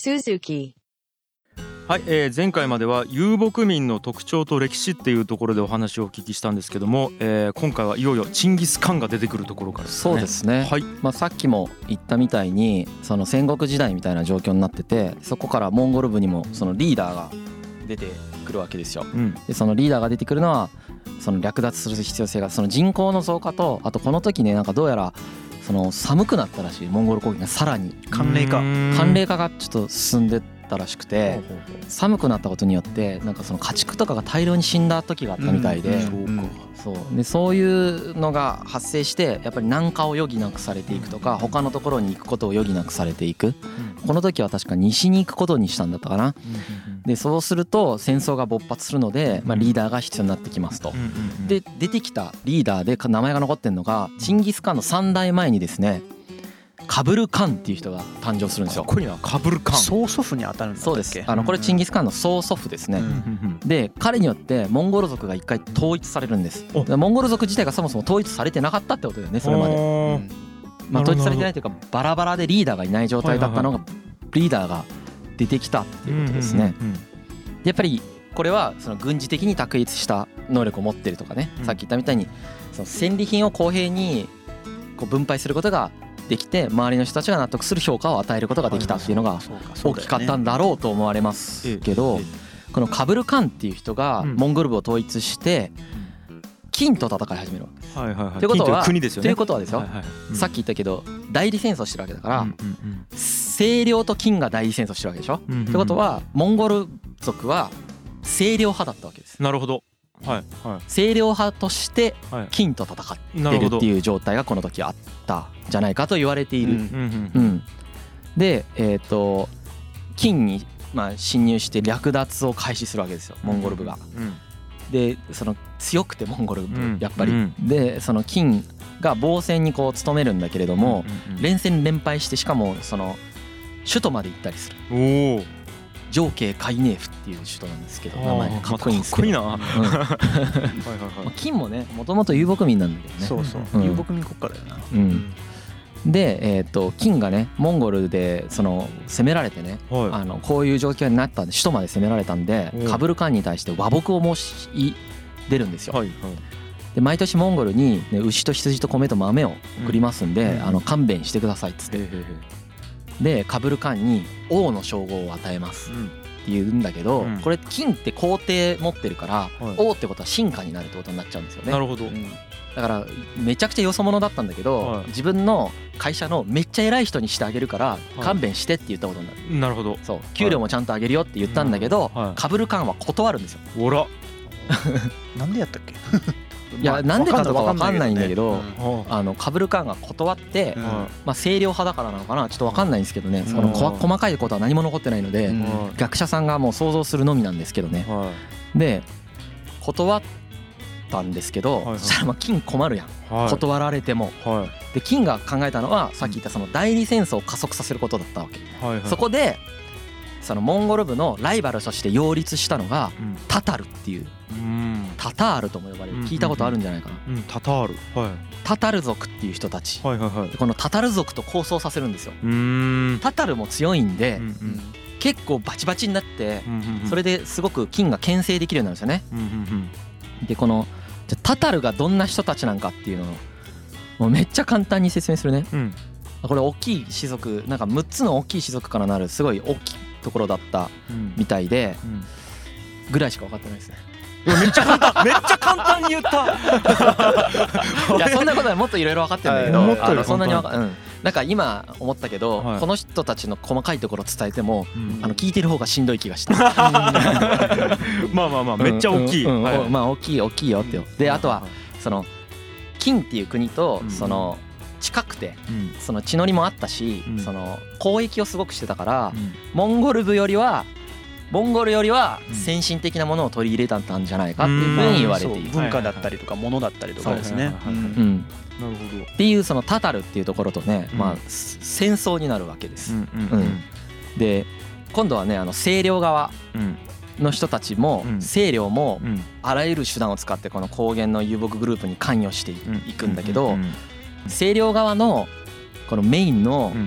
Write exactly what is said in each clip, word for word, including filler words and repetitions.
Suzuki。 はい、えー、前回までは遊牧民の特徴と歴史っていうところでお話をお聞きしたんですけども、えー、今回はいよいよチンギス・カンが出てくるところからですね。 そうですね、 はい、 まあ、さっきも言ったみたいにその戦国時代みたいな状況になってて、そこからモンゴル部にもそのリーダーが出てくるわけですよ、うん、でそのリーダーが出てくるのはその略奪する必要性がその人口の増加と、あとこの時ねなんかどうやらその寒くなったらしい、モンゴル攻撃がさらに寒冷化寒冷化がちょっと進んでたらしくて、寒くなったことによってなんかその家畜とかが大量に死んだ時があったみたいで、そうでそういうのが発生してやっぱり南下を余儀なくされていくとか、他のところに行くことを余儀なくされていく。この時は確か西に行くことにしたんだったかな。でそうすると戦争が勃発するので、まあ、リーダーが必要になってきますと。で出てきたリーダーで名前が残ってるのがチンギス・カンのさん代前にですね、カブルカンっていう人が誕生するんですよ。 かっこいいな、カブルカン。 曽祖父に当たるんだっけ。 そうです。あのこれチンギス・カンの曽祖父ですね。で彼によってモンゴル族が一回統一されるんです。モンゴル族自体がそもそも統一されてなかったってことだよね、それまで。まあ統一されてないというかバラバラでリーダーがいない状態だったのがリーダーが出てきたっていうことですね。やっぱりこれはその軍事的に卓越した能力を持ってるとかね、さっき言ったみたいにその戦利品を公平にこう分配することができて、周りの人たちが納得する評価を与えることができたっていうのが大きかったんだろうと思われますけど、このカブルカンっていう人がモンゴル部を統一して金と戦い始めるわけです。 はいはいはい。 ということは、 国ですよね。 ということはですよ、さっき言ったけど代理戦争してるわけだから、清涼と金が代理戦争してるわけでしょ。ってことはモンゴル族は清涼派だったわけです。 なるほど。はいはい、 清涼派として金と戦ってるっていう状態がこの時あったんじゃないかと言われている。で、えーと金にまあ侵入して略奪を開始するわけですよ、モンゴル部が。でその強くてモンゴル部やっぱり。でその金が防戦にこう努めるんだけれども、連戦連敗して、しかもその首都まで行ったりする。おー、上慶カイネーフっていう首都なんですけど、名前かっこいいんですけど、金もねもともと遊牧民なんだけどね。 そうそう、遊牧民国家だよな。 でえっと金がねモンゴルでその攻められてね、あのこういう状況になったんで首都まで攻められたんで、カブルカンに対して和睦を申し出るんですよ。で毎年モンゴルに牛と羊と米と豆を送りますんで、あの勘弁してくださいっつって。でカブルカンに王の称号を与えますって言うんだけど、これ金って皇帝持ってるから王ってことは臣下になるってことになっちゃうんですよね。 なるほど。 だからめちゃくちゃよそ者だったんだけど、自分の会社のめっちゃ偉い人にしてあげるから勘弁してって言ったことになる。 なるほど。 そう、給料もちゃんとあげるよって言ったんだけど、カブルカンは断るんですよ。 おらなんでやったっけ。 いやなんでかとか分かんないんだけど、あのカブルカンが断って、まあ清涼派だからなのかなちょっと分かんないんですけどね、その細かいことは何も残ってないので学者さんがもう想像するのみなんですけどね。で断ったんですけど、そしたらまあ金困るやん、断られても。で金が考えたのはさっき言ったその代理戦争を加速させることだったわけ。そこでそのモンゴル部のライバルとして擁立したのがタタルっていう、タタールとも呼ばれる、聞いたことあるんじゃないかな。 タタール、 タタル族っていう人たち、このタタル族と抗争させるんですよ。タタルも強いんで結構バチバチになって、それですごく金が牽制できるようになるんですよね。でこのじゃタタルがどんな人たちなんかっていうのをもうめっちゃ簡単に説明するね。これ大きい氏族、なんかむっつの大きい氏族からなるすごい大きいところだったみたいで、ぐらいしか分かってないですね。 めっちゃ簡単めっちゃ簡単に言ったいやそんなことはもっといろいろ分かってるんだけど、あのそんなに分か、うん、なんか今思ったけど、この人たちの細かいところ伝えてもあの聞いてる方がしんどい気がしたまあまあまあめっちゃ大きい、 まあ大きい大きいよってよ。であとはその金っていう国とその近くてその地の利もあったし、その交易をすごくしてたからモンゴル部よりはモンゴルよりは先進的なものを取り入れたんじゃないかっていうふうに言われている。 文化だったりとか物だったりとかですね。 なるほど。っていうそのタタルっていうところとね、まあ戦争になるわけです。で今度はねあの清涼側の人たちも清涼もあらゆる手段を使ってこの高原の遊牧グループに関与していくんだけど、清涼側のこのメインの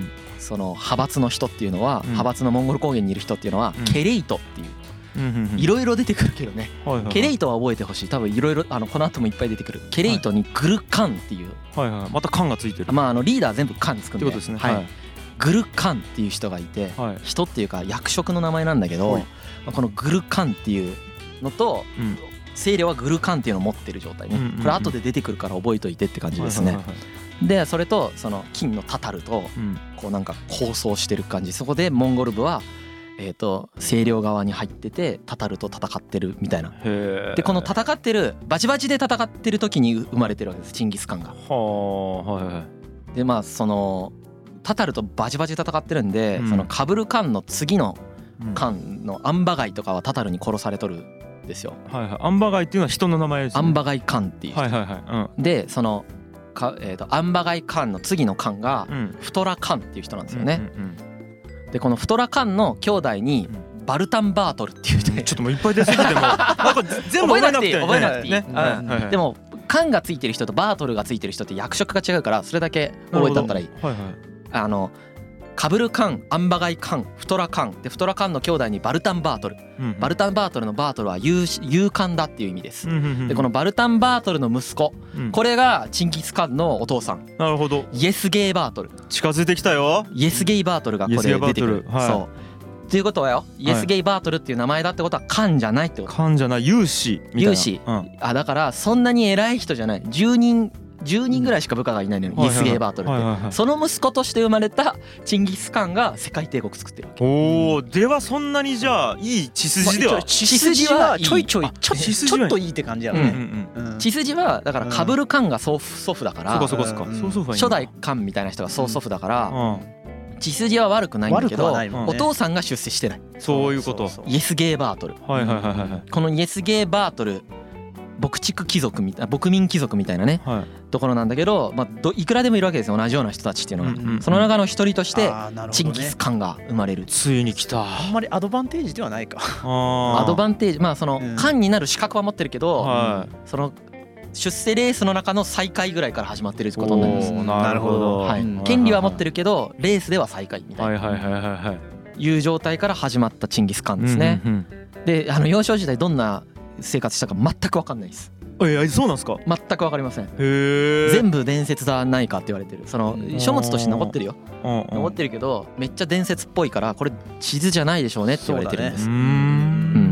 その派閥の人っていうのは、派閥のモンゴル高原にいる人っていうのはケレイトっていういろいろ出てくるけどね、ケレイトは覚えてほしい。多分いろいろあのこの後もいっぱい出てくる。ケレイトにグルカンっていう、 はいはい、またカンがついてる。 まああのリーダー全部カンつくんで、 ってことですね。 はい。グルカンっていう人がいて、人っていうか役職の名前なんだけど、このグルカンっていうのと清涼はグルカンっていうのを持ってる状態ね。これ後で出てくるから覚えといてって感じですね。でそれとその金のタタルとこうなんか抗争してる感じ。そこでモンゴル部はえーと清涼側に入っててタタルと戦ってるみたいな。でこの戦ってるバチバチで戦ってる時に生まれてるわけです、チンギスカンが。でまあそのタタルとバチバチ戦ってるんで、そのカブルカンの次のカンのアンバガイとかはタタルに殺されとるんですよ。 はいはい。アンバガイっていうのは人の名前ですね。 アンバガイカンっていう人。 はいはいはい。 でそのかえーとアンバガイカンの次のカンがフトラカンっていう人なんですよね。でこのフトラカンの兄弟にバルタンバートルっていう人、 ちょっともういっぱい出すぎてもなんか全部覚えなくていい覚えなくていい。でもカンがついてる人とバートルがついてる人って役職が違うから、それだけ覚えたったらいい。あのカブルカン、アンバガイカン、フトラカンで、フトラカンの兄弟にバルタンバートル、バルタンバートルのバートルは勇勇敢だっていう意味です。でこのバルタンバートルの息子、これがチンギスカンのお父さん。 なるほど。 イエスゲイバートル。 近づいてきたよ。 イエスゲイバートルがこれ出てくる。そうということはよ、イエスゲイバートルっていう名前だってことはカンじゃないってこと。 カンじゃない、勇士みたいな。 勇士、あだからそんなに偉い人じゃない。じゅうにんじゅうにんぐらいしか部下がいないのよ、イエスゲイバートルって。その息子として生まれたチンギスカンが世界帝国作ってるわけ。 おお、ではそんなにじゃあいい血筋では、 血筋はちょいちょいちょっといいって感じやろね。 血筋はだからカブルカンが曽祖父だから、初代カンみたいな人が曽祖父だから血筋は悪くないんだけど、お父さんが出世してない。 そういうこと。 イエスゲイバートル。このイエスゲイバートル牧畜貴族みたいな、牧民貴族みたいなね、はい、ところなんだけど、まあ、どいくらでもいるわけですよ、同じような人たちっていうのが、うんうんうん、その中の一人としてチンギスカンが生まれる。 ついに来た。 あんまりアドバンテージではないか。 アドバンテージ、まあそのカンになる資格は持ってるけど、はい、その出世レースの中の最下位ぐらいから始まってることになります。 なるほど、 はい、権利は持ってるけどレースでは最下位みたいないう状態から始まったチンギスカンですね。うんうんうん、であの幼少時代どんな生活したか全く分かんないです。 え、そうなんですか。 全く分かりません。 へ全部伝説だないかって言われてる。その書物として残ってるよ、残ってるけどめっちゃ伝説っぽいからこれ地図じゃないでしょうねって言われてるんです。 う,、ね、うん、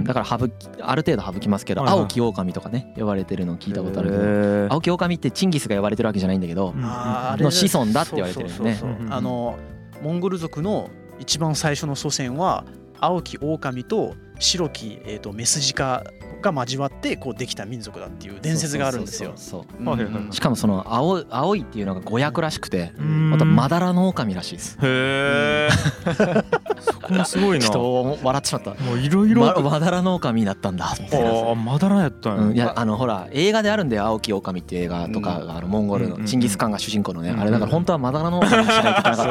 だから省きある程度省きますけど、はいはい、青き狼とかね呼ばれてるの聞いたことあるけど、青き狼ってチンギスが呼ばれてるわけじゃないんだけど、の子孫だって言われてるんですね。 あのモンゴル族の一番最初の祖先は青き狼と白き、えー、とメスジカが交わってこうできた民族だっていう伝説があるんですよ。 しかもその 青, 青いっていうのが語訳らしくて、またまだらの狼らしいです。 へーそこもすごいな。 ちょっと笑ってしまった。 もういろいろまだらの狼だったんだみたいな。 あまだらやったんや、 うん、いやあのほら映画であるんだよ、青き狼っていう映画とかが、あのモンゴルのチンギスカンが主人公のね、あれだから本当はまだらの狼にしないといけなかった。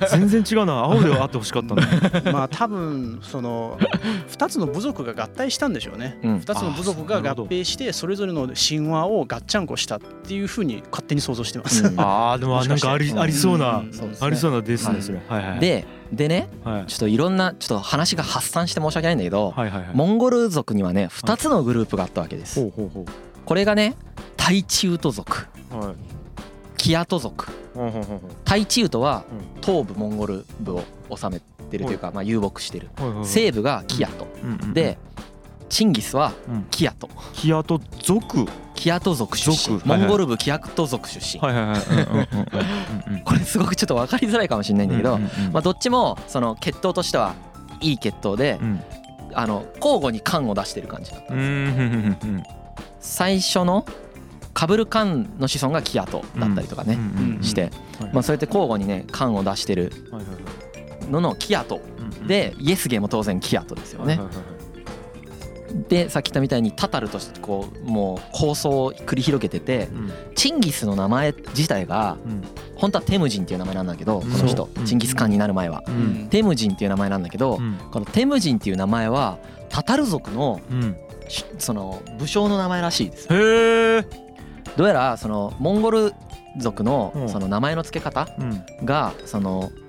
全然違うな、青であってほしかったね。 まあ多分そのふたつの部族が合体したんでしょうね。ふたつの部族が合併してそれぞれの神話をガッチャンコしたっていうふうに勝手に想像してます。 ああでもなんかありありそうなありそうなですねそれ。 ででね、ちょっといろんなちょっと話が発散して申し訳ないんだけど、モンゴル族にはねふたつのグループがあったわけです。これがねタイチウト族、キアト族。タイチウトは東部モンゴル部を治めてるというか、まあ遊牧してる。西部がキアトで、チンギスはキアト。 キアト族。 キアト族出身。モンゴル部キアト族出身。これすごくちょっと分かりづらいかもしれないんだけど、まあどっちもその血統としてはいい血統で、あの交互に漢を出してる感じだったんです。最初のカブルカンの子孫がキアトだったりとかねして、まあそうやって交互にね漢を出してるののキアトで、イエスゲも当然キアトですよね。でさっき言ったみたいにタタルとしてこうもう構想を繰り広げてて、チンギスの名前自体が本当はテムジンっていう名前なんだけど、この人チンギスカンになる前はテムジンっていう名前なんだけど、このテムジンっていう名前はタタル族のその武将の名前らしいです。 へえ。 どうやらそのモンゴル族のその名前の付け方がその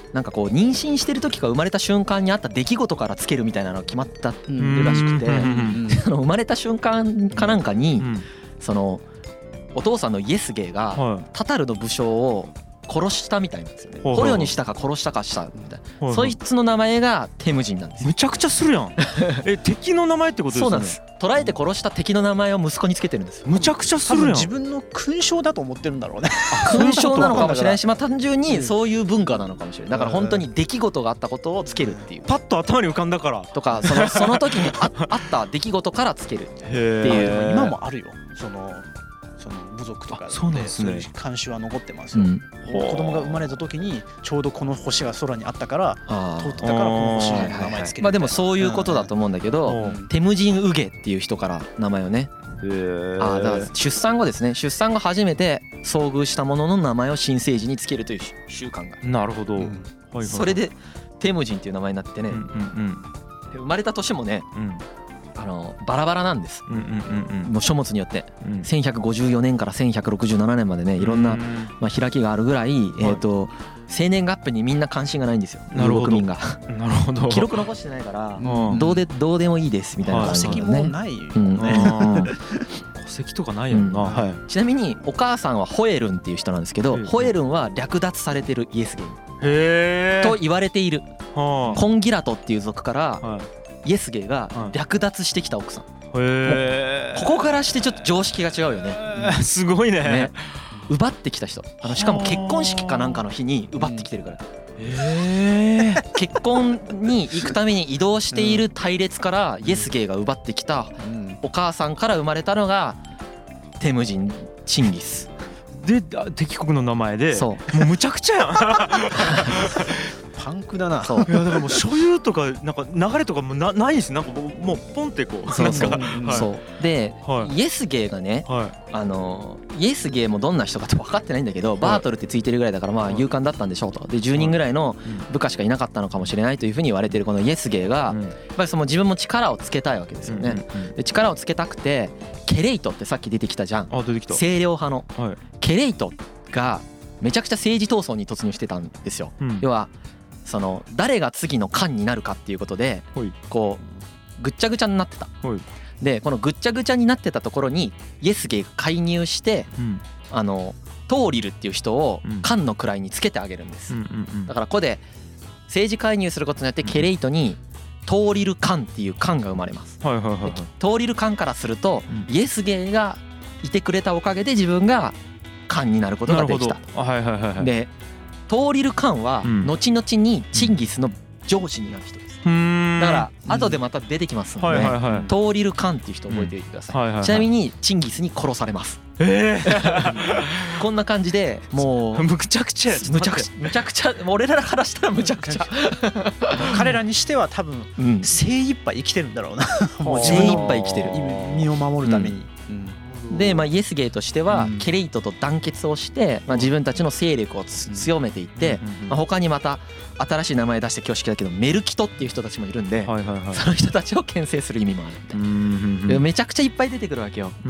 なんかこう妊娠してる時か生まれた瞬間にあった出来事からつけるみたいなのが決まったるらしくて、その生まれた瞬間かなんかにそのお父さんのイエスゲーがタタルの武将を殺したみたいなんですよね。捕虜にしたか殺したかしたみたいな、そいつの名前がテムジンなんですよ。 むちゃくちゃするやん。え敵の名前ってことですよね。 そうなんです。捕らえて殺した敵の名前を息子につけてるんですよ。 むちゃくちゃするやん。 自分の勲章だと思ってるんだろうね。 勲章なのかもしれないし、まあ単純にそういう文化なのかもしれない。だから本当に出来事があったことをつけるっていう。 パッと頭に浮かんだからとか、そのその時に あ, あった出来事からつけるっていう。 今もあるよ。そのその部族とかでそういう慣習は残ってますよ、うん、子供が生まれた時にちょうどこの星が空にあったから通ってたからこの星の名前つける。 まあでもそういうことだと思うんだけど、テムジン・ウゲっていう人から名前をね、あだから出産後ですね、出産後初めて遭遇したものの名前を新生児につけるという習慣が。 なるほど、 うん、それでテムジンっていう名前になってね、うんうんうん、生まれた年もね、うんあのバラバラなんです、うんうんうんうん、もう書物によって、うん、せんひゃくごじゅうよねんからせんひゃくろくじゅうななねんまでねいろんな、まあ、開きがあるぐらい、えーと、生年月日にみんな関心がないんですよ、遊牧民が。 なるほど。 記録残してないから、うん、どうでどうでもいいですみたいな感じで、ね、 戸籍もないよね、 戸籍とかないやんな、うんはい、 ちなみにお母さんはホエルンっていう人なんですけど、ホエルンは略奪されてるイエスゲーと言われている、コンギラトっていう族から、はいイエスゲーが略奪してきた奥さん、へここからしてちょっと常識が違うよね、 うん、すごい ね, ね奪ってきた人、あのしかも結婚式かなんかの日に奪ってきてるから、 へ結婚に行くために移動している隊列からイエスゲーが奪ってきたお母さんから生まれたのがテムジン・チンギスで敵国の名前で、そうもうむちゃくちゃやんパンクだな。 そういやだからもう所有とかなんか流れとかも な, ないです。なんかもうポンってこうそうそう、 なんか、 はい、そうで、はい、イエスゲーがね、はい、あのイエスゲーもどんな人かって分かってないんだけど、はい、バートルってついてるぐらいだからまあ勇敢だったんでしょうと。でじゅうにんぐらいの部下しかいなかったのかもしれないというふうに言われてるこのイエスゲーが、うん、やっぱりその自分も力をつけたいわけですよね、うんうんうん、で力をつけたくてケレイトってさっき出てきたじゃん、 あ出てきた清涼派の、はい、ケレイトがめちゃくちゃ政治闘争に突入してたんですよ、うん、要はその誰が次の官になるかっていうことでこうぐっちゃぐちゃになってた。でこのぐっちゃぐちゃになってたところにイエスゲーが介入して、うん、あのトーリルっていう人を官の位につけてあげるんです、うんうんうん、だからここで政治介入することによってケレイトにトーリル官っていう官が生まれます、はいはいはいはい、トーリル官からすると、うん、イエスゲーがいてくれたおかげで自分が官になることができた。 はいはいはいはい、 でトーリル・カンは後々にチンギスの上司になる人です、うん、だから後でまた出てきますので、はいはいはい、トーリル・カンっていう人覚えておいてください、うんはいはいはい、ちなみにチンギスに殺されます、えー、こんな感じでもうむちゃくちゃむちゃくちゃむちゃくちゃ俺らからしたらむちゃくちゃ彼らにしては多分精一杯生きてるんだろうな、 うん、もう精一杯生きてる身を守るために、 うんうんでまあ、イエスゲーとしてはケレイトと団結をして、まあ、自分たちの勢力を強めていって、まあ、他にまた新しい名前出して恐縮だけどメルキトっていう人たちもいるんで、はいはいはい、その人たちを牽制する意味もあるみたいな、うんうん、めちゃくちゃいっぱい出てくるわけよ。うん、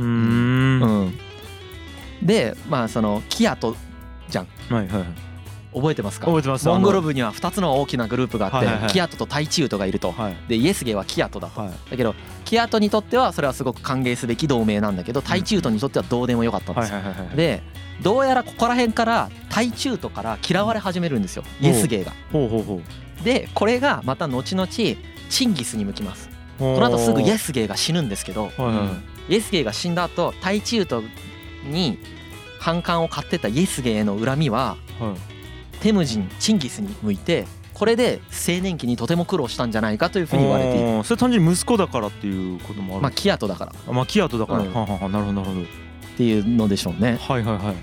うん、でまあそのキアトじゃん、はいはい、覚えてますか？ 覚えてます。 モンゴル部にはふたつの大きなグループがあって、はいはいはい、キアトとタイチウトがいると、はい、でイエスゲーはキアトだと、はい、だけどキアトにとってはそれはすごく歓迎すべき同盟なんだけどタイチウトにとってはどうでもよかったんですよ、はいはいはいはい、でどうやらここら辺からタイチウトから嫌われ始めるんですよ、イエスゲーが。ほうほうほう。でこれがまた後々チンギスに向きます。この後すぐイエスゲーが死ぬんですけど、はいはい、イエスゲーが死んだ後タイチウトに反感を買ってたイエスゲーの恨みは、はい、テムジンチンギスに向いてこれで青年期にとても苦労したんじゃないかというふうに言われている。 それ単純に息子だからっていうこともある。 まあキアトだから。 あまあキアトだから。うん、はははなるほどなるほど。っていうのでしょうね。 はいはいはい。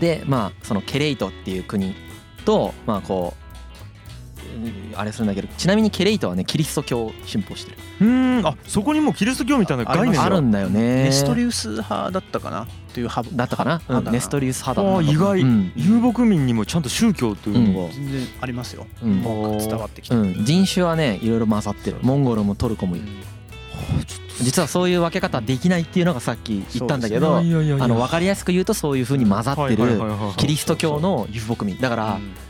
でまあそのケレイトっていう国とまあこうあれするんだけど、ちなみにケレイトはねキリスト教を信奉してる。 うーん、あそこにもキリスト教みたいな概念があるんだよね。 ネストリウス派だったかなっていう派だったかな、うん、ネストリウス派だった。 あ意外、うん、遊牧民にもちゃんと宗教というのが、 うん、全然ありますよ、うん、伝わってきて、 うん、人種はねいろいろ混ざってる。モンゴルもトルコもいる、うん、実はそういう分け方できないっていうのがさっき言ったんだけど、あの分かりやすく言うとそういう風に混ざってるキリスト教の遊牧民だから、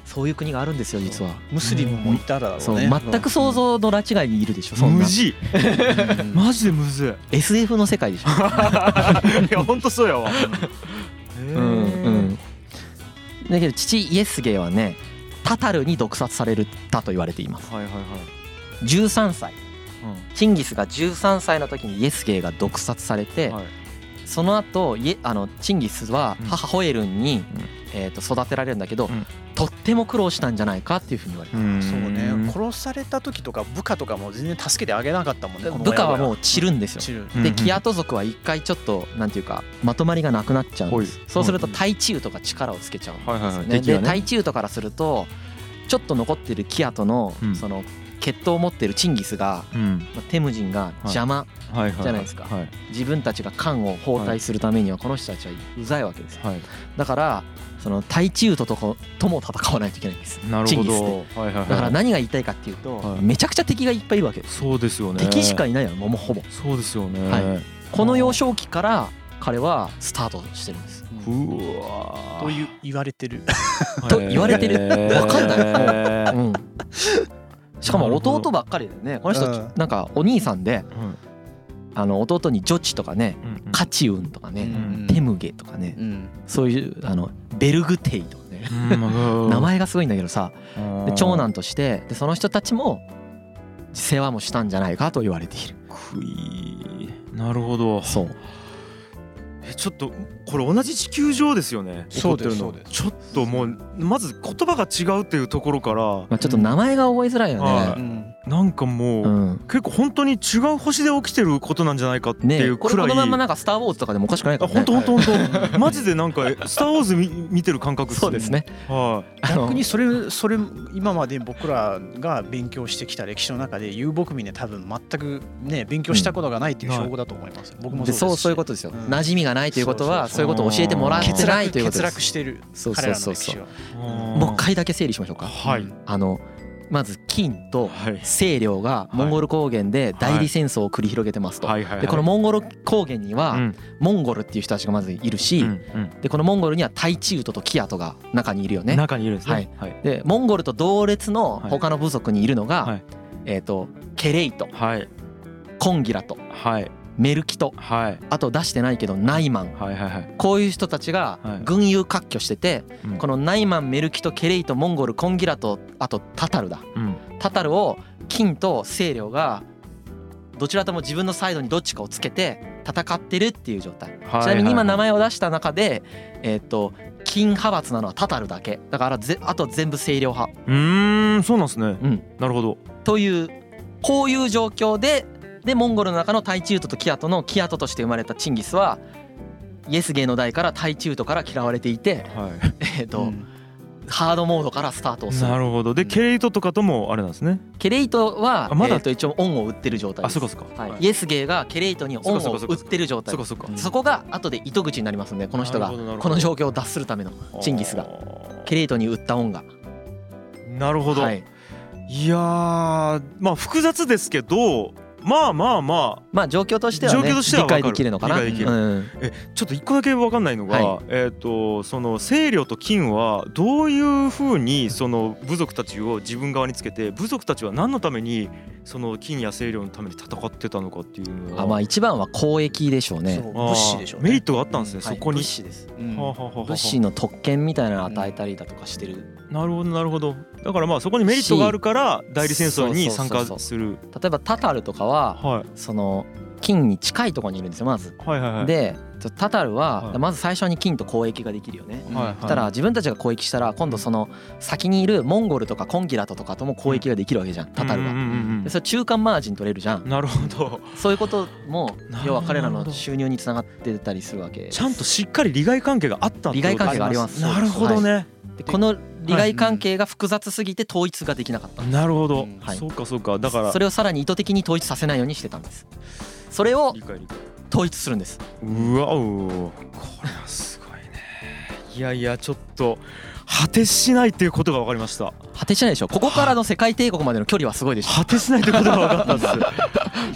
そういう国があるんですよ実は。 ムスリムもいたらそうね。 全く想像の拉違いにいるでしょそんな。 むじいマジでむずい。 エスエフ の世界でしょ。 いやほんとそうやわ。 うんうんだけど父イエスゲーはねタタルに毒殺されたと言われています。 はいはいはい。 じゅうさんさい、チンギスがじゅうさんさいの時にイエスゲーが毒殺されて、 はい、 その後イエあのチンギスは母ホエルンに、えー、と育てられるんだけど、うん、とっても苦労したんじゃないかっていうふうに言われてます。 そうね、殺された時とか部下とかも全然助けてあげなかったもんね。 部下はもう散るんですよ。 散るでキアト族は一回ちょっとなんていうかまとまりがなくなっちゃうんです。そうするとタイチウトが力をつけちゃうんですよね。でタイチウトからするとちょっと残ってるキアトのその血統を持ってるチンギスが、うん、テムジンが邪魔じゃないですか。自分たちが漢を包帯するためにはこの人たちはうざいわけですよ。はい、だからそのタイチウトととも戦わないといけないんです。 なるほど。 チンギスで、はいはいはい、だから何が言いたいかっていうと、はい、めちゃくちゃ敵がいっぱいいるわけです。 そうですよね。 敵しかいないよもうほぼ。 そうですよね。 はい、この幼少期から彼はスタートしてるんです。 うわという言われてると言われてる。わかんない。うんしかも弟ばっかりでねこの人なんかお兄さんで、うん、あの弟にジョチとかね、うんうん、カチウンとかね、うん、テムゲとかね、うん、そういうあのベルグテイとかね、うん、名前がすごいんだけどさで長男としてでその人たちも世話もしたんじゃないかと言われている。 くいなるほど。 そうえちょっとこれ同じ地球上ですよね。 そうですそうです。 ちょっともうまず言葉が違うっていうところから、まあ、ちょっと名前が覚えづらいよね、 うん、なんかもう、うん、結構本当に違う星で起きてることなんじゃないかっていうくらい、ね、これこのままなんかスターウォーズとかでもおかしくないからね。 本当本当本当マジでなんかスターウォーズ 見, 見てる感覚ですね。 そうですね。 はい。 逆にそれそれ今まで僕らが勉強してきた歴史の中で遊牧民で多分全くね勉強したことがないっていう証拠だと思います。うん、僕もそうですし。 そうそういうことですよ。うん、馴染みがないということはそういうことを教えてもらってないということです。 欠落してる彼らの歴史は。 もう一回だけ整理しましょうか。 はい。 あのまず金と清涼がモンゴル高原で代理戦争を繰り広げてますと。でこのモンゴル高原にはモンゴルっていう人たちがまずいるし、でこのモンゴルにはタイチウトとキアトが中にいるよね。 中にいるんですね。 はい。でモンゴルと同列の他の部族にいるのがえっとケレイト、コンギラト、メルキト、はい、あと出してないけどナイマン、はいはいはい、こういう人たちが群雄割拠してて、はい、このナイマン、メルキト、ケレイト、モンゴル、コンギラト、あとタタルだ、うん、タタルを金と清涼がどちらとも自分のサイドにどっちかをつけて戦ってるっていう状態、はいはいはい、ちなみに今名前を出した中で、えー、と金派閥なのはタタルだけだからぜあと全部清涼派。 うーんそうなんですね、うん、なるほど。 というこういう状況ででモンゴルの中のタイチウトとキアトのキアトとして生まれたチンギスはイエスゲーの代からタイチウトから嫌われていて、はい、えっと、うん、ハードモードからスタートをする。 なるほど。でケレイトとかともあれなんですね。 ケレイトはまだ、えー、と一応オンを売ってる状態です。 あ、そうかそうか、 はい、イエスゲーがケレイトにオンを売ってる状態。そうかそうか。そこが後で糸口になりますんでこの人がこの状況を脱するためのチンギスがケレイトに売ったオンが。 なるほど、はい、いやーまあ複雑ですけどまあまあまあまあ状況としてはね理解できるのかな。 理解できる、うん、えちょっと一個だけ分かんないのが、はい、えっとその清涼と金はどういうふうにその部族たちを自分側につけて部族たちは何のためにその金や清涼のために戦ってたのかっていうのは。 あまあ一番は交易でしょうね。 物資でしょうね。 メリットがあったんですね、はい、そこに。 物資です、うん、 物資の特権みたいなのを与えたりだとかしてる、 うん、なるほどなるほど。だからまあそこにメリットがあるから代理戦争に参加する。 例えばタタルとかは、はい、その金に近いところにいるんですよまず、はいはいはい、でタタルはまず最初に金と交易ができるよね、はいはい、そしたら自分たちが交易したら今度その先にいるモンゴルとかコンギラトとかとも交易ができるわけじゃん、タタルは、うんうんうん、でそれ中間マージン取れるじゃん。 なるほど。 そういうことも要は彼らの収入につながってたりするわけ。 ちゃんとしっかり利害関係があったってこと。 利害関係があります。 なるほどね、はい、 でこの利害関係が複雑すぎて統一ができなかった。 なるほど、はい、そうかそうか。だからそれをさらに意図的に統一させないようにしてたんです。それを統一するんです。 うわお、これはすごいね。いやいやちょっと果てしないっていうことが分かりました。 果てしないでしょ。ここからの世界帝国までの距離はすごいでしょ。 果てしないってことが分かったんです。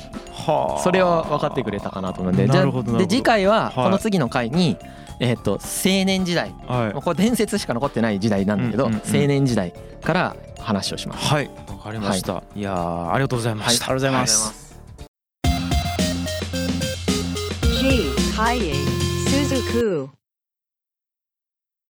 はあ、 それは分かってくれたかなと思うんで、じゃなるほどなるほどで次回ははいこの次の回にえっと青年時代、 はいもうこれ伝説しか残ってない時代なんだけど、 うんうんうん青年時代から話をします。 はいわかりました、い、やーありがとうございました、 ありがとうございます。 G. Kaie Suzuku